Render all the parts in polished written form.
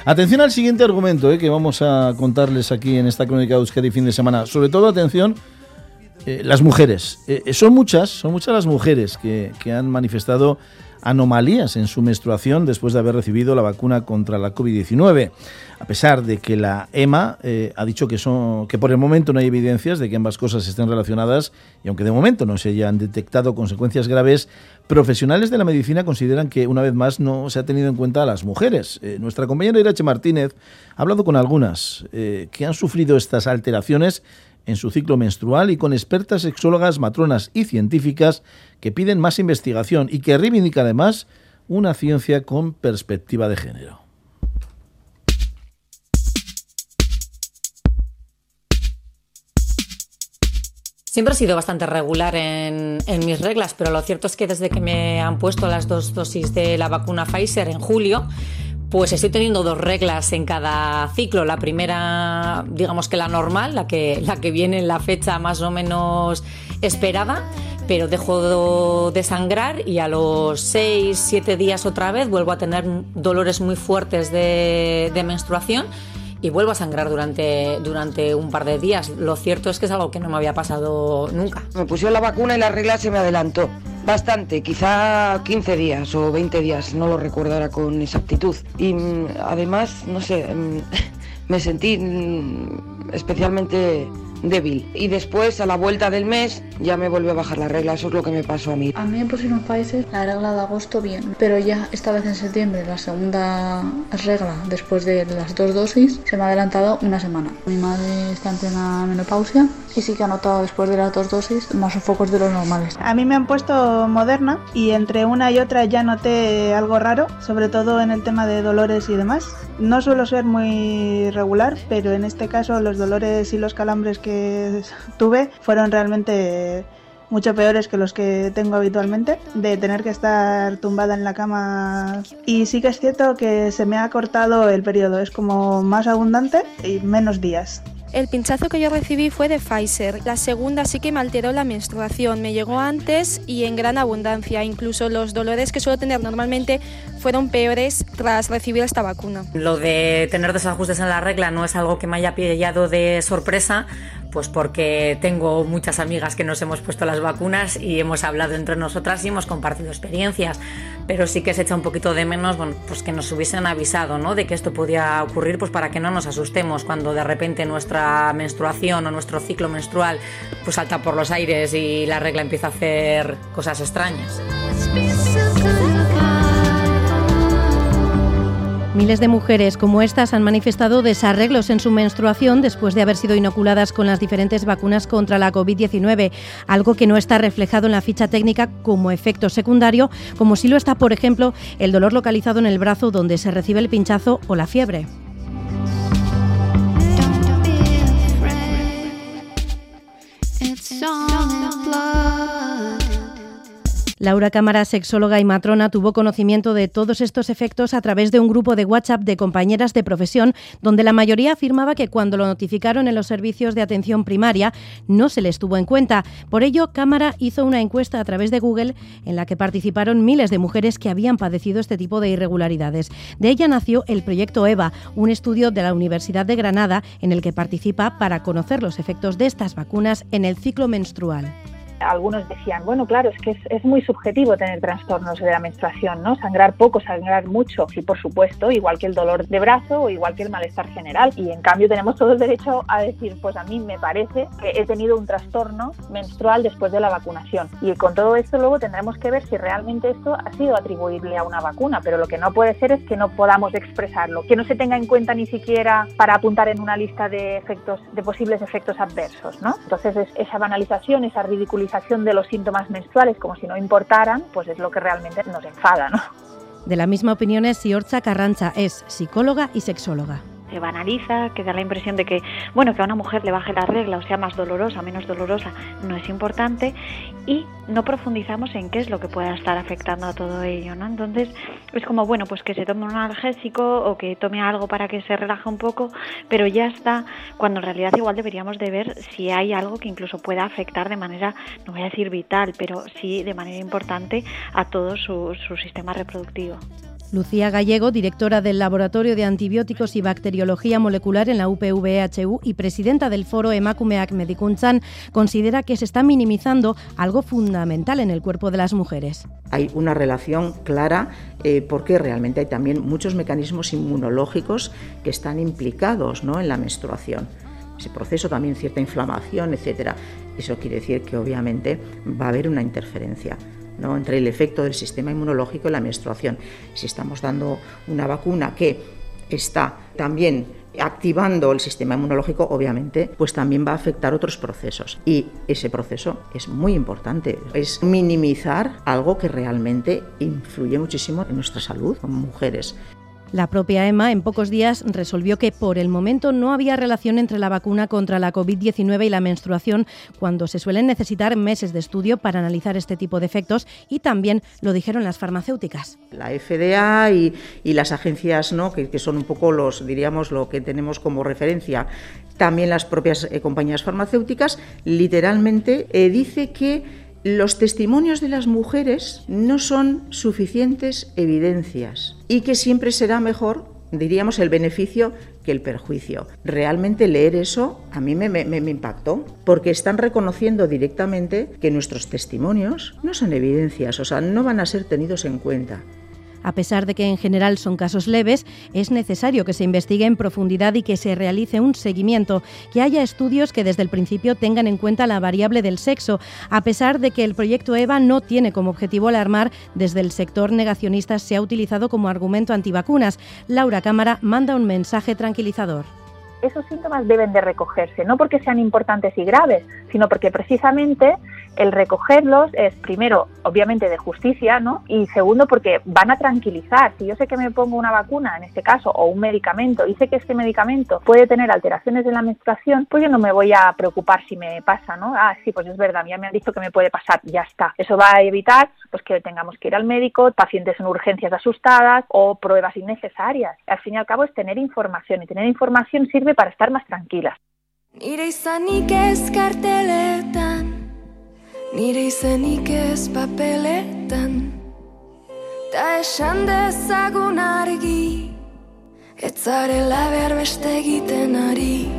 Atención al siguiente argumento que vamos a contarles aquí en esta crónica de Euskadi fin de semana. Sobre todo, atención, las mujeres. Son muchas las mujeres que han manifestado anomalías en su menstruación después de haber recibido la vacuna contra la COVID-19. A pesar de que la EMA ha dicho que por el momento no hay evidencias de que ambas cosas estén relacionadas, y aunque de momento no se hayan detectado consecuencias graves, profesionales de la medicina consideran que una vez más no se ha tenido en cuenta a las mujeres. Nuestra compañera Irache Martínez ha hablado con algunas que han sufrido estas alteraciones en su ciclo menstrual y con expertas sexólogas, matronas y científicas que piden más investigación y que reivindican además una ciencia con perspectiva de género. Siempre he sido bastante regular en mis reglas, pero lo cierto es que desde que me han puesto las 2 dosis de la vacuna Pfizer en julio, pues estoy teniendo 2 reglas en cada ciclo. La primera, digamos que la normal, la que viene en la fecha más o menos esperada, pero dejo de sangrar y a los 6-7 días otra vez vuelvo a tener dolores muy fuertes de menstruación y vuelvo a sangrar durante un par de días. Lo cierto es que es algo que no me había pasado nunca. Me pusieron la vacuna y la regla se me adelantó bastante, quizá 15 días o 20 días, no lo recuerdo ahora con exactitud. Y además, no sé, me sentí especialmente débil. Y después, a la vuelta del mes, ya me volvió a bajar la regla. Eso es lo que me pasó a mí. A mí me pusieron Pfizer la regla de agosto bien, pero ya esta vez en septiembre, la segunda regla, después de las 2 dosis, se me ha adelantado una semana. Mi madre está en plena menopausia y sí que ha notado después de las 2 dosis más sofocos de los normales. A mí me han puesto Moderna y entre una y otra ya noté algo raro, sobre todo en el tema de dolores y demás. No suelo ser muy regular, pero en este caso los dolores y los calambres que tuve fueron realmente mucho peores que los que tengo habitualmente, de tener que estar tumbada en la cama. Y sí que es cierto que se me ha cortado el periodo, es como más abundante y menos días. El pinchazo que yo recibí fue de Pfizer. La segunda sí que me alteró la menstruación. Me llegó antes y en gran abundancia. Incluso los dolores que suelo tener normalmente fueron peores tras recibir esta vacuna. Lo de tener desajustes en la regla no es algo que me haya pillado de sorpresa, pues porque tengo muchas amigas que nos hemos puesto las vacunas y hemos hablado entre nosotras y hemos compartido experiencias, pero sí que se echa un poquito de menos, bueno, pues que nos hubiesen avisado, ¿no?, de que esto podía ocurrir, pues para que no nos asustemos cuando de repente nuestra menstruación o nuestro ciclo menstrual pues salta por los aires y la regla empieza a hacer cosas extrañas. Miles de mujeres como estas han manifestado desarreglos en su menstruación después de haber sido inoculadas con las diferentes vacunas contra la COVID-19, algo que no está reflejado en la ficha técnica como efecto secundario, como sí lo está, por ejemplo, el dolor localizado en el brazo donde se recibe el pinchazo o la fiebre. Laura Cámara, sexóloga y matrona, tuvo conocimiento de todos estos efectos a través de un grupo de WhatsApp de compañeras de profesión, donde la mayoría afirmaba que cuando lo notificaron en los servicios de atención primaria no se les tuvo en cuenta. Por ello, Cámara hizo una encuesta a través de Google en la que participaron miles de mujeres que habían padecido este tipo de irregularidades. De ella nació el proyecto EVA, un estudio de la Universidad de Granada en el que participa para conocer los efectos de estas vacunas en el ciclo menstrual. Algunos decían, bueno, claro, es que es muy subjetivo tener trastornos de la menstruación, ¿no? Sangrar poco, sangrar mucho, sí, por supuesto, igual que el dolor de brazo o igual que el malestar general. Y en cambio tenemos todo el derecho a decir, pues a mí me parece que he tenido un trastorno menstrual después de la vacunación. Y con todo esto luego tendremos que ver si realmente esto ha sido atribuible a una vacuna, pero lo que no puede ser es que no podamos expresarlo, que no se tenga en cuenta ni siquiera para apuntar en una lista de efectos, de posibles efectos adversos, ¿no? Entonces esa banalización, esa ridiculización de los síntomas menstruales como si no importaran, pues es lo que realmente nos enfada, ¿no? De la misma opinión es Iortza Carrancha, es psicóloga y sexóloga. Se banaliza, que da la impresión de que, bueno, que a una mujer le baje la regla o sea más dolorosa, menos dolorosa, no es importante, y no profundizamos en qué es lo que pueda estar afectando a todo ello, ¿no? Entonces es como, bueno, pues que se tome un analgésico o que tome algo para que se relaje un poco, pero ya está, cuando en realidad igual deberíamos de ver si hay algo que incluso pueda afectar de manera, no voy a decir vital, pero sí de manera importante a todo su sistema reproductivo. Lucía Gallego, directora del Laboratorio de Antibióticos y Bacteriología Molecular en la UPV-EHU y presidenta del foro Emakumeak Medikuntzan, considera que se está minimizando algo fundamental en el cuerpo de las mujeres. Hay una relación clara porque realmente hay también muchos mecanismos inmunológicos que están implicados, ¿no?, en la menstruación. Ese proceso también, cierta inflamación, etcétera. Eso quiere decir que obviamente va a haber una interferencia, ¿no?, entre el efecto del sistema inmunológico y la menstruación. Si estamos dando una vacuna que está también activando el sistema inmunológico, obviamente, pues también va a afectar otros procesos. Y ese proceso es muy importante. Es minimizar algo que realmente influye muchísimo en nuestra salud como mujeres. La propia EMA en pocos días resolvió que por el momento no había relación entre la vacuna contra la COVID-19 y la menstruación, cuando se suelen necesitar meses de estudio para analizar este tipo de efectos, y también lo dijeron las farmacéuticas. La FDA y las agencias, ¿no?, que son un poco diríamos, lo que tenemos como referencia, también las propias compañías farmacéuticas, literalmente dice que los testimonios de las mujeres no son suficientes evidencias y que siempre será mejor, diríamos, el beneficio que el perjuicio. Realmente leer eso a mí me impactó, porque están reconociendo directamente que nuestros testimonios no son evidencias, o sea, no van a ser tenidos en cuenta. A pesar de que en general son casos leves, es necesario que se investigue en profundidad y que se realice un seguimiento, que haya estudios que desde el principio tengan en cuenta la variable del sexo, a pesar de que el proyecto EVA no tiene como objetivo alarmar. Desde el sector negacionista se ha utilizado como argumento antivacunas. Laura Cámara manda un mensaje tranquilizador. Esos síntomas deben de recogerse, no porque sean importantes y graves, sino porque precisamente el recogerlos es, primero, obviamente de justicia, ¿no?, y segundo, porque van a tranquilizar. Si yo sé que me pongo una vacuna, en este caso, o un medicamento, y sé que este medicamento puede tener alteraciones de la menstruación, pues yo no me voy a preocupar si me pasa, ¿no? Ah, sí, pues es verdad, ya me han dicho que me puede pasar, ya está. Eso va a evitar pues que tengamos que ir al médico, pacientes en urgencias asustadas o pruebas innecesarias. Al fin y al cabo es tener información, y tener información sirve para estar más tranquilas. Nire izanik ez karteletan, nire izanik ez papeletan, ta esan dezagun argi, ez zarela behar beste egiten ari.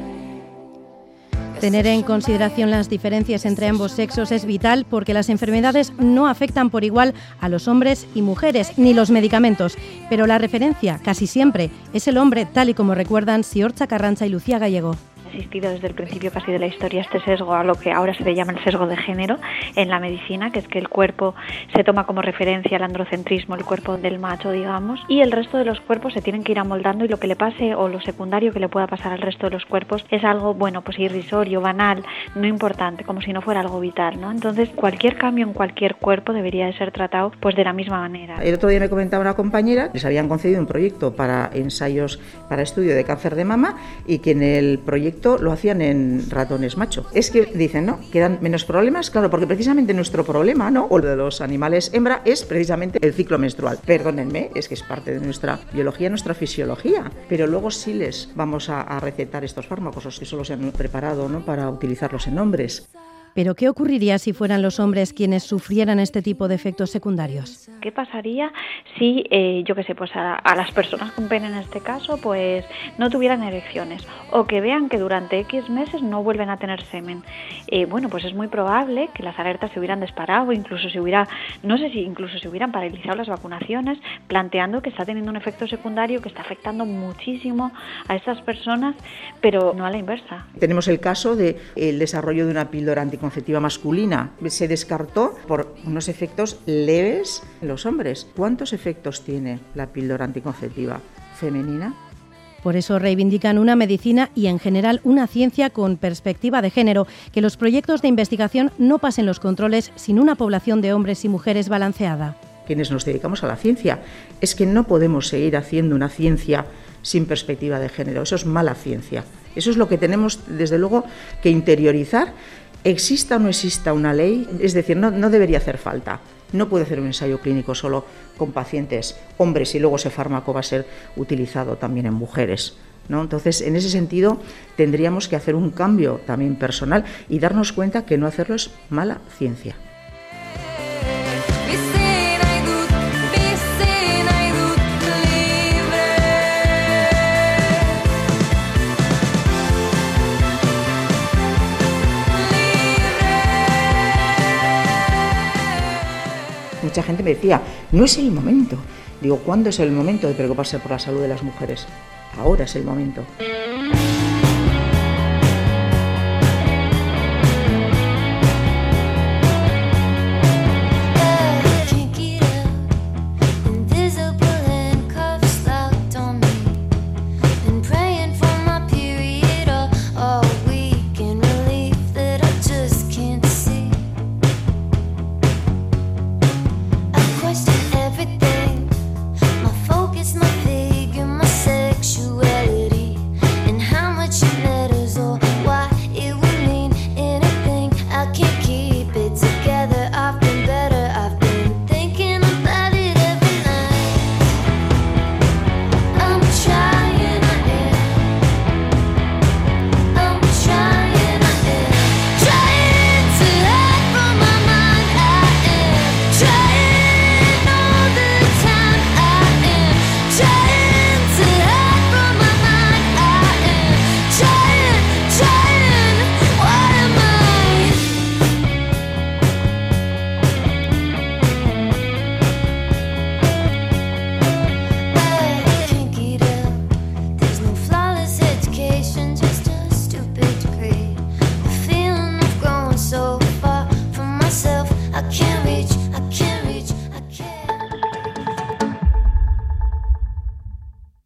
Tener en consideración las diferencias entre ambos sexos es vital, porque las enfermedades no afectan por igual a los hombres y mujeres, ni los medicamentos. Pero la referencia, casi siempre, es el hombre, tal y como recuerdan Siortza Carranza y Lucía Gallego. Ha existido desde el principio casi de la historia este sesgo, a lo que ahora se le llama el sesgo de género en la medicina, que es que el cuerpo se toma como referencia el androcentrismo, el cuerpo del macho, digamos, y el resto de los cuerpos se tienen que ir amoldando, y lo que le pase o lo secundario que le pueda pasar al resto de los cuerpos es algo, bueno, pues irrisorio, banal, no importante, como si no fuera algo vital, ¿no? Entonces, cualquier cambio en cualquier cuerpo debería de ser tratado pues de la misma manera. El otro día me comentaba una compañera, les habían concedido un proyecto para ensayos para estudio de cáncer de mama, y que en el proyecto lo hacían en ratones macho. Es que dicen, ¿no?, que dan menos problemas, claro, porque precisamente nuestro problema, ¿no?, o el de los animales hembra, es precisamente el ciclo menstrual. Perdónenme, es que es parte de nuestra biología, nuestra fisiología, pero luego sí les vamos a recetar estos fármacos, los que solo se han preparado, ¿no?, para utilizarlos en hombres. ¿Pero qué ocurriría si fueran los hombres quienes sufrieran este tipo de efectos secundarios? ¿Qué pasaría si, yo qué sé, pues a las personas con pene en este caso, pues no tuvieran erecciones, o que vean que durante X meses no vuelven a tener semen? Bueno, pues es muy probable que las alertas se hubieran disparado, incluso se hubieran paralizado las vacunaciones, planteando que está teniendo un efecto secundario que está afectando muchísimo a estas personas, pero no a la inversa. Tenemos el caso del desarrollo de una píldora anticonceptiva masculina. Se descartó por unos efectos leves en los hombres. ¿Cuántos efectos tiene la píldora anticonceptiva femenina? Por eso reivindican una medicina y en general una ciencia con perspectiva de género, que los proyectos de investigación no pasen los controles sin una población de hombres y mujeres balanceada. Quienes nos dedicamos a la ciencia, es que no podemos seguir haciendo una ciencia sin perspectiva de género. Eso es mala ciencia. Eso es lo que tenemos, desde luego, que interiorizar. Exista o no exista una ley, es decir, no debería hacer falta. No puede hacer un ensayo clínico solo con pacientes hombres y luego ese fármaco va a ser utilizado también en mujeres, ¿no? Entonces, en ese sentido, tendríamos que hacer un cambio también personal y darnos cuenta que no hacerlo es mala ciencia. mucha gente me decía, no es el momento. Digo, ¿cuándo es el momento de preocuparse por la salud de las mujeres? Ahora es el momento.